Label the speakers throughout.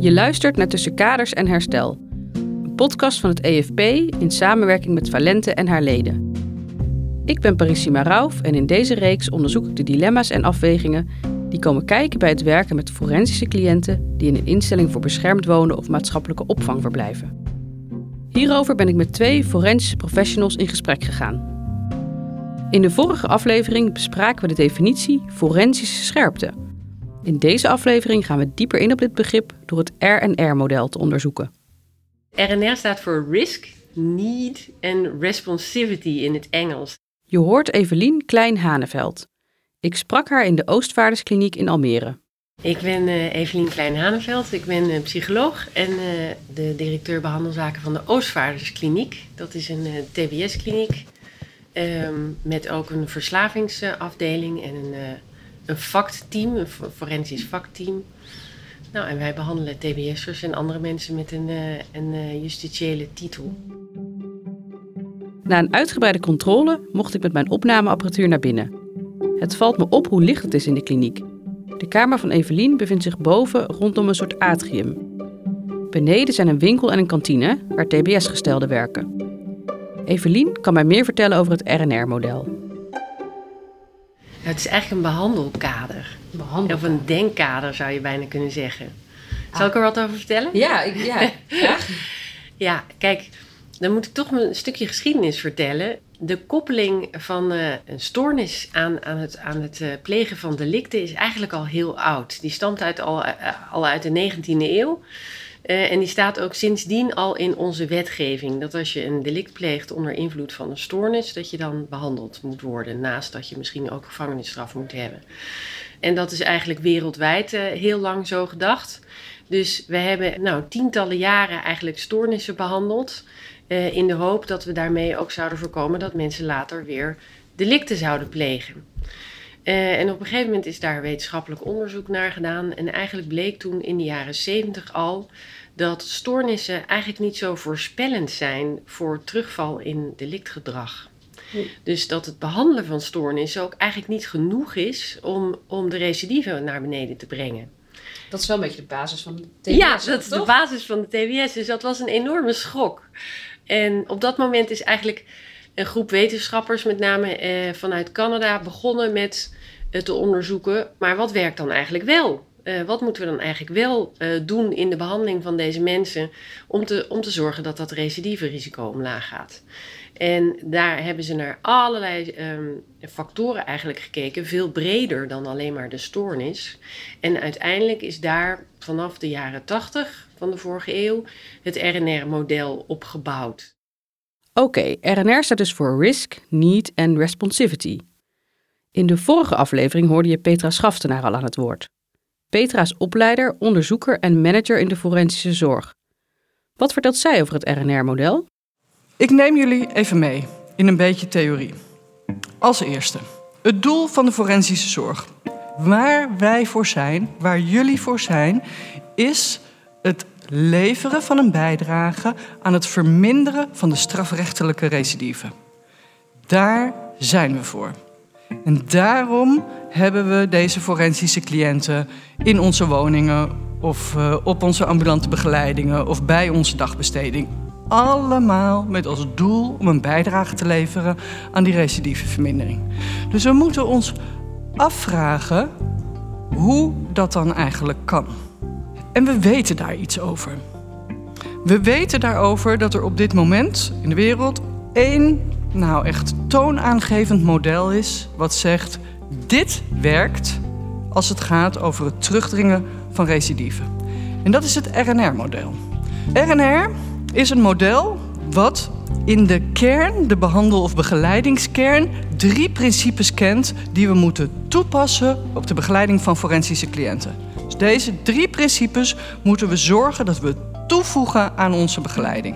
Speaker 1: Je luistert naar Tussen Kaders en Herstel. Een podcast van het EFP in samenwerking met Valente en haar leden. Ik ben Parissima Rauf en in deze reeks onderzoek ik de dilemma's en afwegingen die komen kijken bij het werken met forensische cliënten die in een instelling voor beschermd wonen of maatschappelijke opvang verblijven. Hierover ben ik met 2 forensische professionals in gesprek gegaan. In de vorige aflevering bespraken we de definitie forensische scherpte. In deze aflevering gaan we dieper in op dit begrip door het RNR-model te onderzoeken.
Speaker 2: RNR staat voor Risk, Need en Responsivity in het Engels.
Speaker 1: Je hoort Evelien Klein-Haneveld. Ik sprak haar in de Oostvaarderskliniek in Almere.
Speaker 2: Ik ben Evelien Klein-Haneveld, ik ben psycholoog en de directeur behandelzaken van de Oostvaarderskliniek. Dat is een TBS-kliniek met ook een verslavingsafdeling en een vakteam, een forensisch vakteam. Nou, en wij behandelen TBS'ers en andere mensen met een justitiële titel.
Speaker 1: Na een uitgebreide controle mocht ik met mijn opnameapparatuur naar binnen. Het valt me op hoe licht het is in de kliniek. De kamer van Evelien bevindt zich boven rondom een soort atrium. Beneden zijn een winkel en een kantine waar TBS-gestelden werken. Evelien kan mij meer vertellen over het RNR-model.
Speaker 2: Het is eigenlijk een behandelkader. Of een denkkader zou je bijna kunnen zeggen. Zal ik er wat over vertellen?
Speaker 1: Ja.
Speaker 2: Ja, kijk, dan moet ik toch een stukje geschiedenis vertellen. De koppeling van een stoornis aan het plegen van delicten is eigenlijk al heel oud. Die stamt al uit de 19e eeuw. En die staat ook sindsdien al in onze wetgeving. Dat als je een delict pleegt onder invloed van een stoornis, dat je dan behandeld moet worden. Naast dat je misschien ook gevangenisstraf moet hebben. En dat is eigenlijk wereldwijd heel lang zo gedacht. Dus we hebben tientallen jaren eigenlijk stoornissen behandeld. In de hoop dat we daarmee ook zouden voorkomen dat mensen later weer delicten zouden plegen. En op een gegeven moment is daar wetenschappelijk onderzoek naar gedaan. En eigenlijk bleek toen in de jaren 70 al dat stoornissen eigenlijk niet zo voorspellend zijn voor terugval in delictgedrag. Dus dat het behandelen van stoornissen ook eigenlijk niet genoeg is om de recidive naar beneden te brengen.
Speaker 1: Dat is wel een beetje de basis van de TBS.
Speaker 2: Ja, dat is de basis van de TBS. Dus dat was een enorme schok. En op dat moment is eigenlijk een groep wetenschappers, met name vanuit Canada, begonnen met te onderzoeken. Maar wat werkt dan eigenlijk wel? Wat moeten we dan eigenlijk wel doen in de behandeling van deze mensen om te zorgen dat dat recidive-risico omlaag gaat? En daar hebben ze naar allerlei factoren eigenlijk gekeken, veel breder dan alleen maar de stoornis. En uiteindelijk is daar vanaf de jaren 80 van de vorige eeuw het RNR-model opgebouwd.
Speaker 1: Oké, RNR staat dus voor Risk, Need en Responsivity. In de vorige aflevering hoorde je Petra Schaftenaar al aan het woord. Petra is opleider, onderzoeker en manager in de forensische zorg. Wat vertelt zij over het RNR-model?
Speaker 3: Ik neem jullie even mee in een beetje theorie. Als eerste, het doel van de forensische zorg. Waar wij voor zijn, waar jullie voor zijn, is het leveren van een bijdrage aan het verminderen van de strafrechtelijke recidive. Daar zijn we voor. En daarom hebben we deze forensische cliënten in onze woningen of op onze ambulante begeleidingen of bij onze dagbesteding. Allemaal met als doel om een bijdrage te leveren aan die recidivevermindering. Dus we moeten ons afvragen hoe dat dan eigenlijk kan. En we weten daar iets over. We weten daarover dat er op dit moment in de wereld één echt toonaangevend model is wat zegt: dit werkt als het gaat over het terugdringen van recidive. En dat is het RNR-model. RNR is een model wat in de kern, de behandel- of begeleidingskern, 3 principes kent die we moeten toepassen op de begeleiding van forensische cliënten. Dus deze 3 principes moeten we zorgen dat we toevoegen aan onze begeleiding.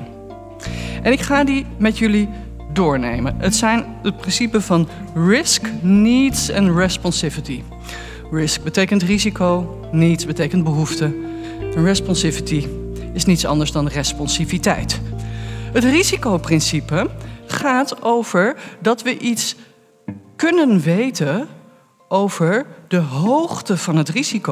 Speaker 3: En ik ga die met jullie doornemen. Het zijn het principe van Risk, Needs en Responsivity. Risk betekent risico, Needs betekent behoefte. En Responsivity is niets anders dan responsiviteit. Het risicoprincipe gaat over dat we iets kunnen weten over de hoogte van het risico.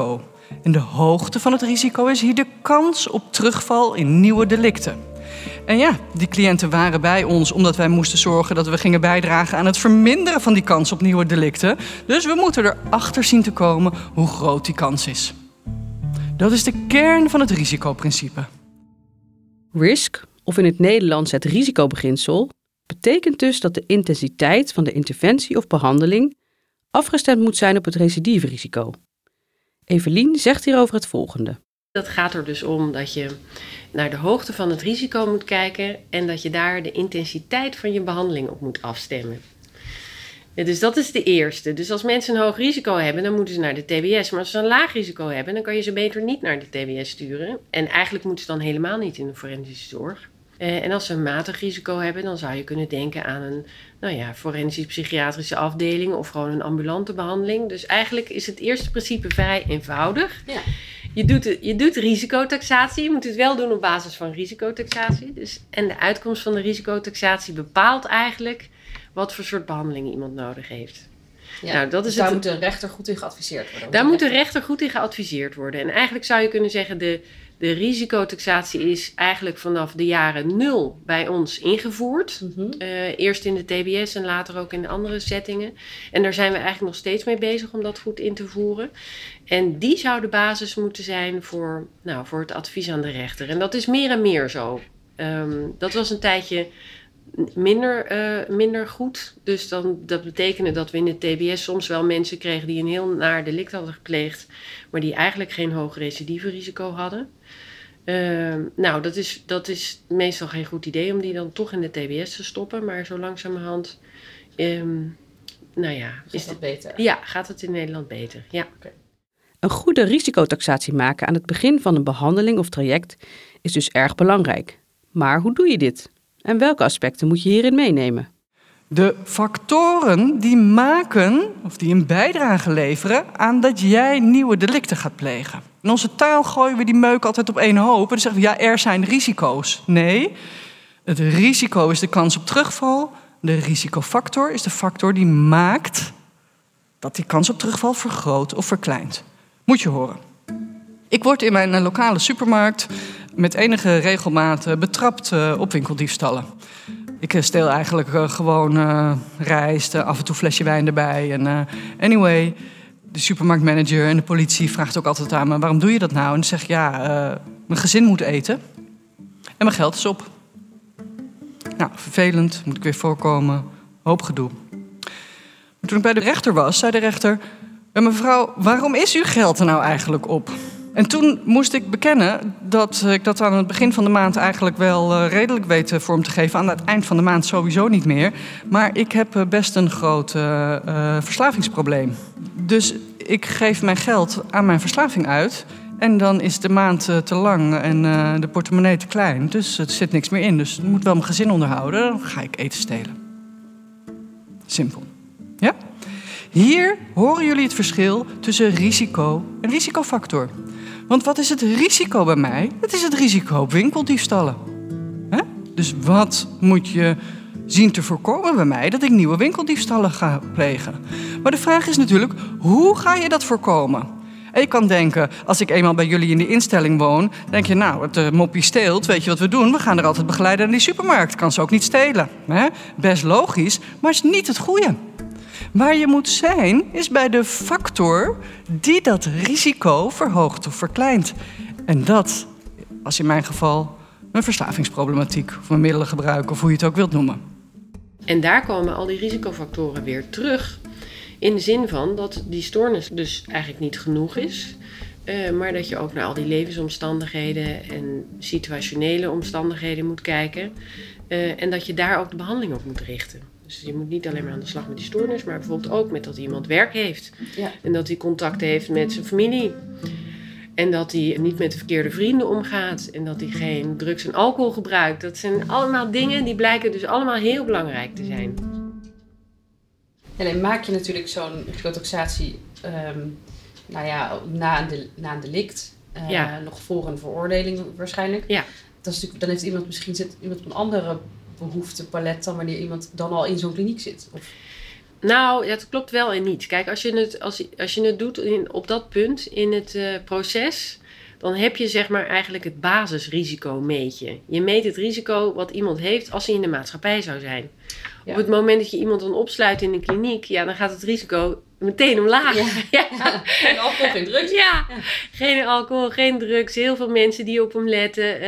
Speaker 3: En de hoogte van het risico is hier de kans op terugval in nieuwe delicten. En ja, die cliënten waren bij ons omdat wij moesten zorgen dat we gingen bijdragen aan het verminderen van die kans op nieuwe delicten. Dus we moeten erachter zien te komen hoe groot die kans is. Dat is de kern van het risicoprincipe.
Speaker 1: RISK, of in het Nederlands het risicobeginsel, betekent dus dat de intensiteit van de interventie of behandeling afgestemd moet zijn op het recidiverisico. Evelien zegt hierover het volgende.
Speaker 2: Dat gaat er dus om dat je naar de hoogte van het risico moet kijken en dat je daar de intensiteit van je behandeling op moet afstemmen. Ja, dus dat is de eerste. Dus als mensen een hoog risico hebben, dan moeten ze naar de TBS. Maar als ze een laag risico hebben, dan kan je ze beter niet naar de TBS sturen. En eigenlijk moeten ze dan helemaal niet in de forensische zorg. En als ze een matig risico hebben, dan zou je kunnen denken aan een forensisch-psychiatrische afdeling of gewoon een ambulante behandeling. Dus eigenlijk is het eerste principe vrij eenvoudig. Ja. Je doet risicotaxatie. Je moet het wel doen op basis van risicotaxatie. Dus, en de uitkomst van de risicotaxatie bepaalt eigenlijk wat voor soort behandeling iemand nodig heeft.
Speaker 1: Ja, nou, dat is daar moet een rechter goed in geadviseerd worden.
Speaker 2: Daar moet de rechter goed in geadviseerd worden. En eigenlijk zou je kunnen zeggen, de risicotaxatie is eigenlijk vanaf de jaren 0 bij ons ingevoerd. Mm-hmm. Eerst in de TBS en later ook in de andere settingen. En daar zijn we eigenlijk nog steeds mee bezig om dat goed in te voeren. En die zou de basis moeten zijn voor het advies aan de rechter. En dat is meer en meer zo. Dat was een tijdje minder goed. Dus dat betekende dat we in de TBS soms wel mensen kregen die een heel naar delict hadden gepleegd, maar die eigenlijk geen hoog recidiverisico hadden. Dat is meestal geen goed idee om die dan toch in de TBS te stoppen. Maar zo langzamerhand
Speaker 1: is het beter?
Speaker 2: Ja, gaat het in Nederland beter. Ja.
Speaker 1: Okay. Een goede risicotaxatie maken aan het begin van een behandeling of traject is dus erg belangrijk. Maar hoe doe je dit? En welke aspecten moet je hierin meenemen?
Speaker 3: De factoren die maken of die een bijdrage leveren aan dat jij nieuwe delicten gaat plegen. In onze taal gooien we die meuk altijd op één hoop en dan zeggen we ja, er zijn risico's. Nee, het risico is de kans op terugval. De risicofactor is de factor die maakt dat die kans op terugval vergroot of verkleint. Moet je horen. Ik word in mijn lokale supermarkt met enige regelmaat betrapt op winkeldiefstallen. Ik steel eigenlijk gewoon rijst, af en toe flesje wijn erbij. En anyway, de supermarktmanager en de politie vraagt ook altijd aan me, waarom doe je dat nou? En dan zeg ik, mijn gezin moet eten en mijn geld is op. Nou, vervelend, moet ik weer voorkomen, hoop gedoe. Toen ik bij de rechter was, zei de rechter, mevrouw, waarom is uw geld er nou eigenlijk op? En toen moest ik bekennen dat ik dat aan het begin van de maand eigenlijk wel redelijk weet vorm te geven. Aan het eind van de maand sowieso niet meer. Maar ik heb best een groot verslavingsprobleem. Dus ik geef mijn geld aan mijn verslaving uit. En dan is de maand te lang en de portemonnee te klein. Dus er zit niks meer in. Dus ik moet wel mijn gezin onderhouden. Dan ga ik eten stelen. Simpel. Ja? Hier horen jullie het verschil tussen risico en risicofactor. Want wat is het risico bij mij? Het is het risico op winkeldiefstallen. Dus wat moet je zien te voorkomen bij mij dat ik nieuwe winkeldiefstallen ga plegen? Maar de vraag is natuurlijk, hoe ga je dat voorkomen? En je kan denken, als ik eenmaal bij jullie in de instelling woon, denk je, het moppie steelt, weet je wat we doen? We gaan er altijd begeleiden naar die supermarkt. Kan ze ook niet stelen. Best logisch, maar het is niet het goede. Waar je moet zijn, is bij de factor die dat risico verhoogt of verkleint. En dat was in mijn geval een verslavingsproblematiek of een middelengebruik of hoe je het ook wilt noemen.
Speaker 2: En daar komen al die risicofactoren weer terug. In de zin van dat die stoornis dus eigenlijk niet genoeg is. Maar dat je ook naar al die levensomstandigheden en situationele omstandigheden moet kijken. En dat je daar ook de behandeling op moet richten. Dus je moet niet alleen maar aan de slag met die stoornis, maar bijvoorbeeld ook met dat iemand werk heeft. Ja. En dat hij contact heeft met zijn familie. En dat hij niet met de verkeerde vrienden omgaat. En dat hij geen drugs en alcohol gebruikt. Dat zijn allemaal dingen die blijken dus allemaal heel belangrijk te zijn.
Speaker 1: En dan maak je natuurlijk zo'n risicotaxatie na een delict. Nog voor een veroordeling waarschijnlijk. Ja. Dat is natuurlijk, dan heeft iemand misschien op een andere behoeftepalet dan wanneer iemand dan al in zo'n kliniek zit. Of...
Speaker 2: Nou, ja, dat klopt wel en niet. Kijk, als je het doet op dat punt in het proces, dan heb je zeg maar eigenlijk het basisrisico meet je. Je meet het risico wat iemand heeft als hij in de maatschappij zou zijn. Ja. Op het moment dat je iemand dan opsluit in een kliniek, ja, dan gaat het risico meteen omlaag.
Speaker 1: Ja. Ja. Geen alcohol, geen drugs.
Speaker 2: Ja, geen alcohol, geen drugs. Heel veel mensen die op hem letten.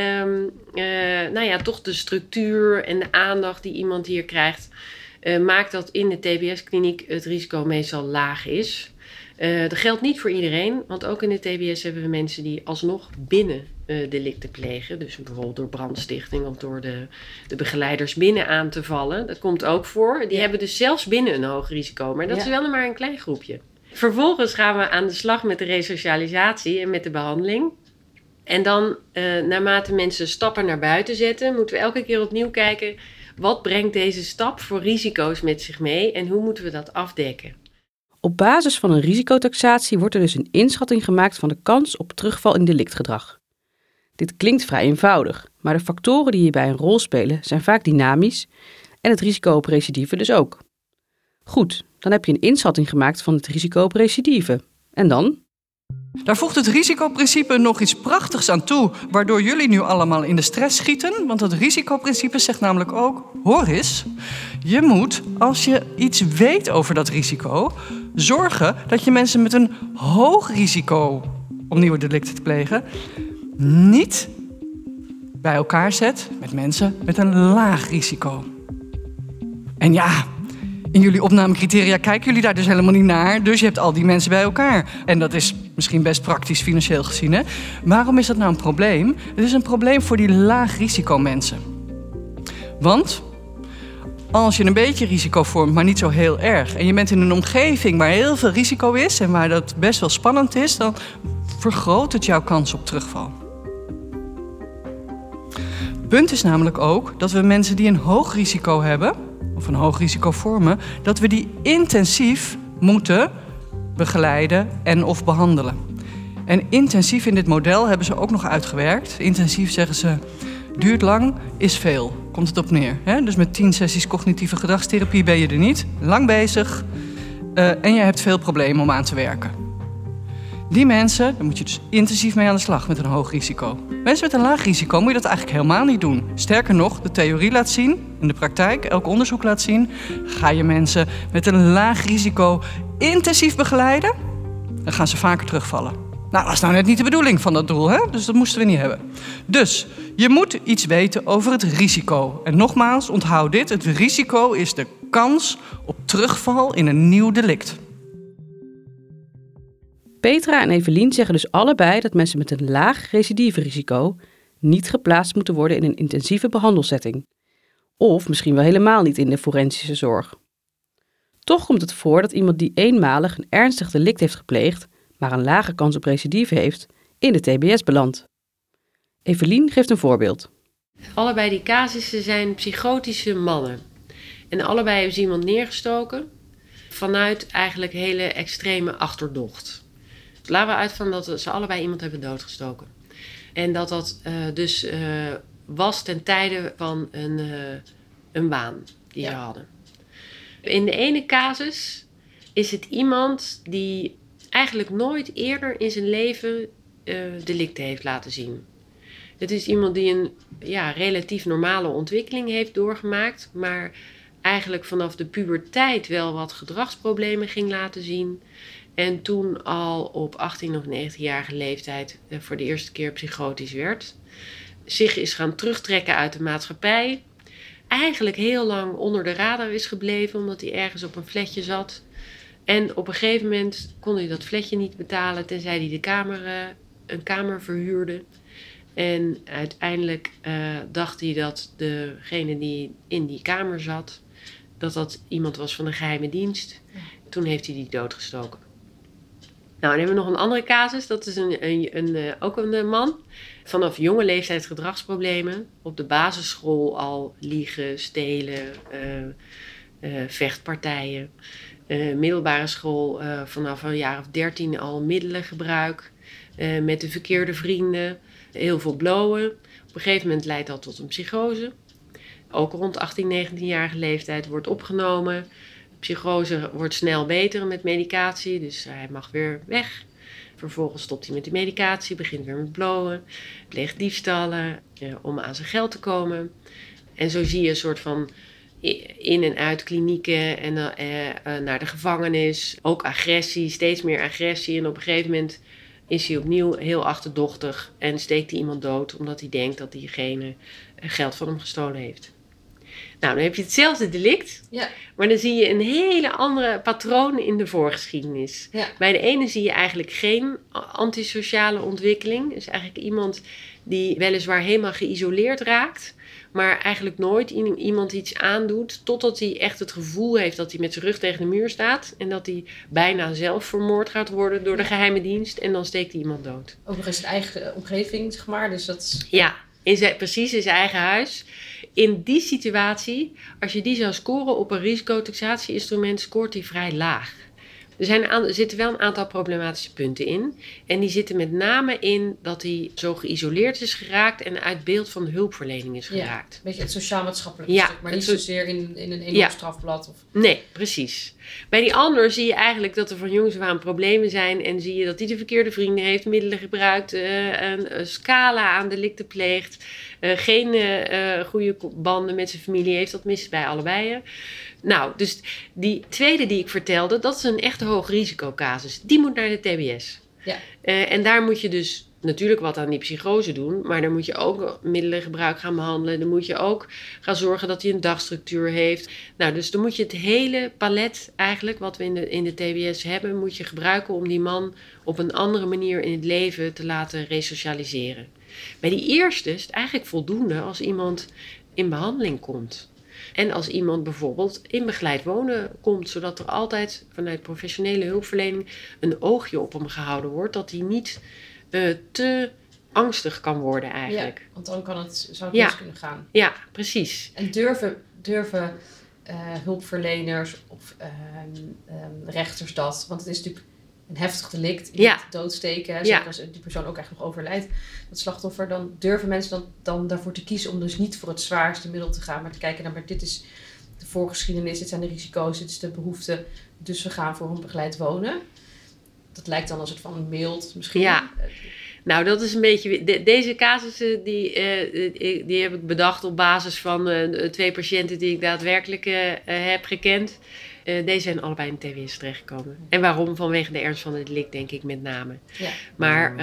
Speaker 2: Toch de structuur en de aandacht die iemand hier krijgt, maakt dat in de TBS-kliniek het risico meestal laag is. Dat geldt niet voor iedereen, want ook in de TBS hebben we mensen die alsnog binnen delicten plegen. Dus bijvoorbeeld door brandstichting of door de begeleiders binnen aan te vallen. Dat komt ook voor. Die hebben dus zelfs binnen een hoog risico, maar dat is wel maar een klein groepje. Vervolgens gaan we aan de slag met de resocialisatie en met de behandeling. En dan, naarmate mensen stappen naar buiten zetten, moeten we elke keer opnieuw kijken, wat brengt deze stap voor risico's met zich mee en hoe moeten we dat afdekken?
Speaker 1: Op basis van een risicotaxatie wordt er dus een inschatting gemaakt van de kans op terugval in delictgedrag. Dit klinkt vrij eenvoudig, maar de factoren die hierbij een rol spelen zijn vaak dynamisch en het risico op recidive dus ook. Goed, dan heb je een inschatting gemaakt van het risico op recidive. En dan?
Speaker 3: Daar voegt het risicoprincipe nog iets prachtigs aan toe, waardoor jullie nu allemaal in de stress schieten. Want het risicoprincipe zegt namelijk ook, hoor eens, je moet, als je iets weet over dat risico, zorgen dat je mensen met een hoog risico om nieuwe delicten te plegen niet bij elkaar zet met mensen met een laag risico. En ja, in jullie opnamecriteria kijken jullie daar dus helemaal niet naar. Dus je hebt al die mensen bij elkaar. En dat is misschien best praktisch financieel gezien, hè? Waarom is dat nou een probleem? Het is een probleem voor die laag risico mensen. Want als je een beetje risico vormt, maar niet zo heel erg, en je bent in een omgeving waar heel veel risico is en waar dat best wel spannend is, dan vergroot het jouw kans op terugval. Het punt is namelijk ook dat we mensen die een hoog risico hebben, of een hoog risico vormen, dat we die intensief moeten begeleiden en of behandelen. En intensief in dit model hebben ze ook nog uitgewerkt. Intensief zeggen ze, duurt lang, is veel. Komt het op neer. Hè? Dus met 10 sessies cognitieve gedragstherapie ben je er niet. Lang bezig. En je hebt veel problemen om aan te werken. Die mensen, daar moet je dus intensief mee aan de slag met een hoog risico. Mensen met een laag risico moet je dat eigenlijk helemaal niet doen. Sterker nog, de theorie laat zien, in de praktijk, elk onderzoek laat zien, ga je mensen met een laag risico intensief begeleiden, dan gaan ze vaker terugvallen. Nou, dat is nou net niet de bedoeling van dat doel, hè? Dus dat moesten we niet hebben. Dus je moet iets weten over het risico. En nogmaals, onthoud dit, het risico is de kans op terugval in een nieuw delict.
Speaker 1: Petra en Evelien zeggen dus allebei dat mensen met een laag recidiverisico niet geplaatst moeten worden in een intensieve behandelsetting. Of misschien wel helemaal niet in de forensische zorg. Toch komt het voor dat iemand die eenmalig een ernstig delict heeft gepleegd, maar een lage kans op recidive heeft, in de TBS belandt. Evelien geeft een voorbeeld.
Speaker 2: Allebei die casussen zijn psychotische mannen. En allebei hebben ze iemand neergestoken vanuit eigenlijk hele extreme achterdocht. Laten we uitgaan dat ze allebei iemand hebben doodgestoken. En dat was ten tijde van een baan die ze hadden. In de ene casus is het iemand die eigenlijk nooit eerder in zijn leven delicten heeft laten zien. Het is iemand die een relatief normale ontwikkeling heeft doorgemaakt, maar eigenlijk vanaf de puberteit wel wat gedragsproblemen ging laten zien. En toen al op 18 of 19-jarige leeftijd voor de eerste keer psychotisch werd. Zich is gaan terugtrekken uit de maatschappij. Eigenlijk heel lang onder de radar is gebleven omdat hij ergens op een flatje zat. En op een gegeven moment kon hij dat flatje niet betalen tenzij hij een kamer verhuurde. En uiteindelijk dacht hij dat degene die in die kamer zat, dat iemand was van de geheime dienst. Toen heeft hij die doodgestoken. Nou, dan hebben we nog een andere casus. Dat is ook een man. Vanaf jonge leeftijd gedragsproblemen. Op de basisschool al liegen, stelen, vechtpartijen. Middelbare school vanaf een jaar of 13 al middelengebruik. Met de verkeerde vrienden. Heel veel blowen. Op een gegeven moment leidt dat tot een psychose. Ook rond 18, 19-jarige leeftijd wordt opgenomen. Psychose wordt snel beter met medicatie, dus hij mag weer weg. Vervolgens stopt hij met die medicatie, begint weer met blowen, pleegt diefstallen om aan zijn geld te komen. En zo zie je een soort van in- en uit klinieken en naar de gevangenis. Ook agressie, steeds meer agressie. En op een gegeven moment is hij opnieuw heel achterdochtig en steekt hij iemand dood omdat hij denkt dat diegene geld van hem gestolen heeft. Nou, dan heb je hetzelfde delict, maar dan zie je een hele andere patroon in de voorgeschiedenis.
Speaker 4: Ja.
Speaker 2: Bij de ene zie je eigenlijk geen antisociale ontwikkeling. Dus eigenlijk iemand die weliswaar helemaal geïsoleerd raakt, maar eigenlijk nooit iemand iets aandoet, totdat hij echt het gevoel heeft dat hij met zijn rug tegen de muur staat en dat hij bijna zelf vermoord gaat worden door de geheime dienst en dan steekt hij iemand dood.
Speaker 4: Ook nog eens zijn eigen omgeving, zeg maar. Dus dat is...
Speaker 2: Ja, precies in zijn eigen huis. In die situatie, als je die zou scoren op een risicotaxatie-instrument, scoort hij vrij laag. Er zitten wel een aantal problematische punten in. En die zitten met name in dat hij zo geïsoleerd is geraakt en uit beeld van de hulpverlening is geraakt.
Speaker 4: Een beetje het sociaal-maatschappelijke stuk, maar niet zozeer in een enorm strafblad. Of...
Speaker 2: Nee, precies. Bij die ander zie je eigenlijk dat er van jongs af aan problemen zijn en zie je dat hij de verkeerde vrienden heeft, middelen gebruikt, een scala aan delicten pleegt, geen goede banden met zijn familie heeft, dat mis bij allebei. Nou, dus die tweede die ik vertelde, dat is een echte hoogrisicocasus. Die moet naar de TBS.
Speaker 4: Ja.
Speaker 2: En daar moet je dus natuurlijk wat aan die psychose doen, maar dan moet je ook middelengebruik gaan behandelen. Dan moet je ook gaan zorgen dat hij een dagstructuur heeft. Nou, dus dan moet je het hele palet eigenlijk, wat we in de TBS hebben, moet je gebruiken om die man op een andere manier in het leven te laten resocialiseren. Bij die eerste is het eigenlijk voldoende als iemand in behandeling komt. En als iemand bijvoorbeeld in begeleid wonen komt, zodat er altijd vanuit professionele hulpverlening een oogje op hem gehouden wordt, dat hij niet te angstig kan worden eigenlijk.
Speaker 4: Ja, want dan zou het mis kunnen gaan.
Speaker 2: Ja, precies.
Speaker 4: En durven hulpverleners of rechters dat? Want het is natuurlijk een heftig delict, iemand doodsteken. Zeker als die persoon ook echt nog overlijdt, dat slachtoffer. Dan durven mensen dan daarvoor te kiezen om dus niet voor het zwaarste middel te gaan, maar te kijken naar, maar dit is de voorgeschiedenis, dit zijn de risico's, dit is de behoefte, dus we gaan voor een begeleid wonen. Dat lijkt dan als het van mild misschien.
Speaker 2: Ja. Nou, dat is een beetje... Deze casussen die heb ik bedacht op basis van 2 patiënten die ik daadwerkelijk heb gekend. Deze zijn allebei in de TBS terechtgekomen. En waarom? Vanwege de ernst van het delict, denk ik met name.
Speaker 4: Ja.
Speaker 2: Maar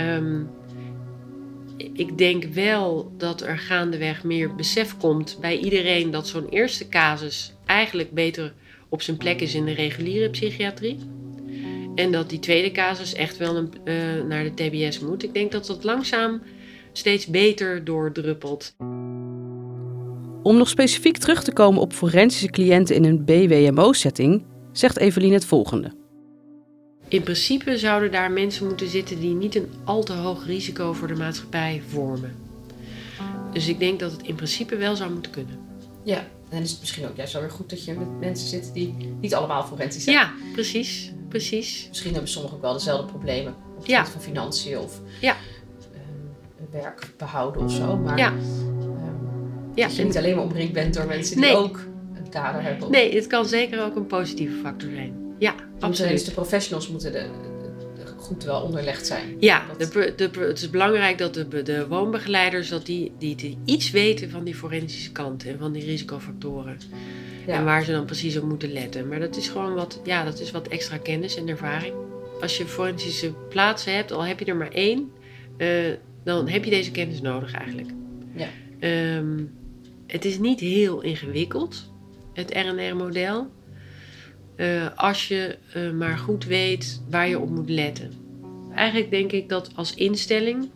Speaker 2: ik denk wel dat er gaandeweg meer besef komt bij iedereen dat zo'n eerste casus eigenlijk beter op zijn plek is in de reguliere psychiatrie. En dat die tweede casus echt wel naar de TBS moet. Ik denk dat dat langzaam steeds beter doordruppelt.
Speaker 1: Om nog specifiek terug te komen op forensische cliënten in een BWMO-setting, zegt Evelien het volgende.
Speaker 2: In principe zouden daar mensen moeten zitten die niet een al te hoog risico voor de maatschappij vormen. Dus ik denk dat het in principe wel zou moeten kunnen.
Speaker 4: Ja, en is het misschien ook juist wel weer goed dat je met mensen zit die niet allemaal forensisch zijn.
Speaker 2: Ja, precies.
Speaker 4: Misschien hebben sommigen ook wel dezelfde problemen op het gebied van financiën of werk behouden of zo. Maar dat je niet alleen maar omringd bent door mensen die ook een kader hebben.
Speaker 2: Nee, het kan zeker ook een positieve factor zijn. Ja, absoluut.
Speaker 4: Dus de professionals moeten goed wel onderlegd zijn.
Speaker 2: Ja, het is belangrijk dat de woonbegeleiders dat die iets weten van die forensische kant en van die risicofactoren. Ja. En waar ze dan precies op moeten letten. Maar dat is gewoon wat extra kennis en ervaring. Als je forensische plaatsen hebt, al heb je er maar 1, dan heb je deze kennis nodig eigenlijk.
Speaker 4: Ja.
Speaker 2: Het is niet heel ingewikkeld, het RNR-model. Als je maar goed weet waar je op moet letten. Eigenlijk denk ik dat als instelling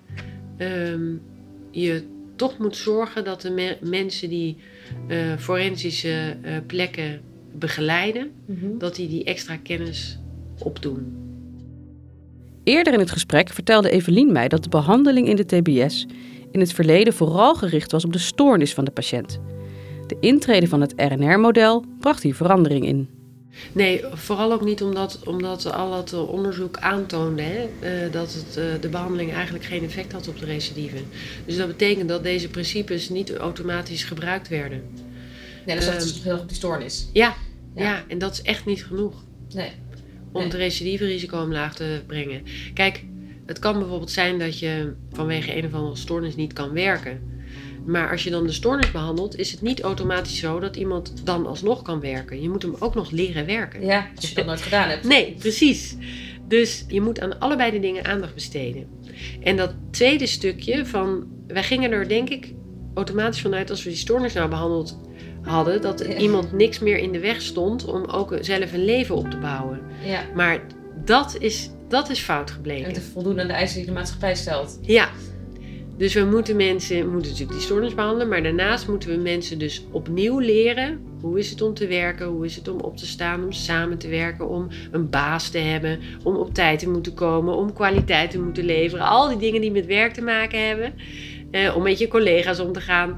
Speaker 2: je toch moet zorgen dat de mensen die forensische plekken begeleiden, dat die extra kennis opdoen.
Speaker 1: Eerder in het gesprek vertelde Evelien mij dat de behandeling in de TBS in het verleden vooral gericht was op de stoornis van de patiënt. De intrede van het RNR-model bracht hier verandering in.
Speaker 2: Nee, vooral ook niet omdat al dat onderzoek aantoonde dat de behandeling eigenlijk geen effect had op de recidive. Dus dat betekent dat deze principes niet automatisch gebruikt werden.
Speaker 4: Nee, dus dat is heel erg op die stoornis.
Speaker 2: Ja. Ja, en dat is echt niet genoeg.
Speaker 4: Nee.
Speaker 2: Om het recidiverisico omlaag te brengen. Kijk, het kan bijvoorbeeld zijn dat je vanwege een of andere stoornis niet kan werken. Maar als je dan de stoornis behandelt, is het niet automatisch zo dat iemand dan alsnog kan werken. Je moet hem ook nog leren werken.
Speaker 4: Ja, als je dat nooit gedaan hebt.
Speaker 2: Nee, precies. Dus je moet aan allebei de dingen aandacht besteden. En dat tweede stukje van... Wij gingen er denk ik automatisch vanuit als we die stoornis nou behandeld hadden... dat iemand niks meer in de weg stond om ook zelf een leven op te bouwen.
Speaker 4: Ja.
Speaker 2: Maar dat is fout gebleken.
Speaker 4: En te voldoen aan de eisen die de maatschappij stelt.
Speaker 2: Ja. Dus we moeten natuurlijk die stoornis behandelen... maar daarnaast moeten we mensen dus opnieuw leren... hoe is het om te werken, hoe is het om op te staan... om samen te werken, om een baas te hebben... om op tijd te moeten komen, om kwaliteit te moeten leveren... al die dingen die met werk te maken hebben... om met je collega's om te gaan...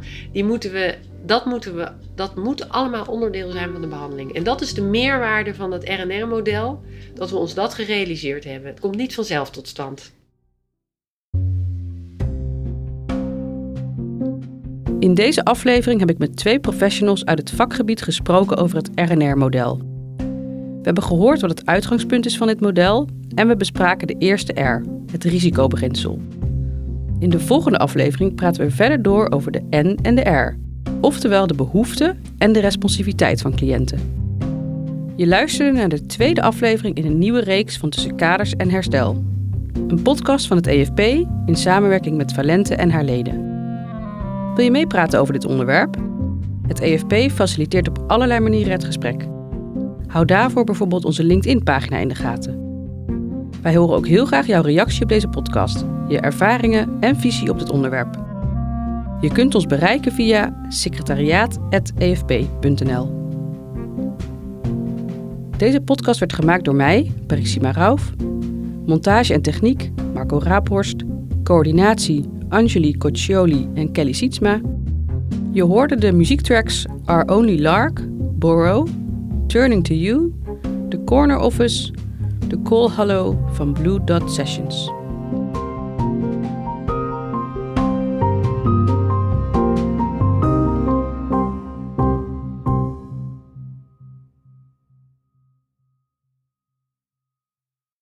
Speaker 2: Dat moet allemaal onderdeel zijn van de behandeling. En dat is de meerwaarde van dat RNR-model... dat we ons dat gerealiseerd hebben. Het komt niet vanzelf tot stand.
Speaker 1: In deze aflevering heb ik met 2 professionals uit het vakgebied gesproken over het RNR-model. We hebben gehoord wat het uitgangspunt is van dit model en we bespraken de eerste R, het risicobeginsel. In de volgende aflevering praten we verder door over de N en de R, oftewel de behoeften en de responsiviteit van cliënten. Je luisterde naar de tweede aflevering in een nieuwe reeks van Tussen Kaders en Herstel. Een podcast van het EFP in samenwerking met Valente en haar leden. Wil je meepraten over dit onderwerp? Het EFP faciliteert op allerlei manieren het gesprek. Hou daarvoor bijvoorbeeld onze LinkedIn-pagina in de gaten. Wij horen ook heel graag jouw reactie op deze podcast, je ervaringen en visie op dit onderwerp. Je kunt ons bereiken via secretariaat@efp.nl. Deze podcast werd gemaakt door mij, Parissima Rauf. Montage en techniek, Marco Raaphorst. Coördinatie, Anjali Coccioli en Kelly Sietsma. Je hoorde de muziektracks Our Only Lark, Borrow, Turning to You, The Corner Office, The Call Hello van Blue Dot Sessions.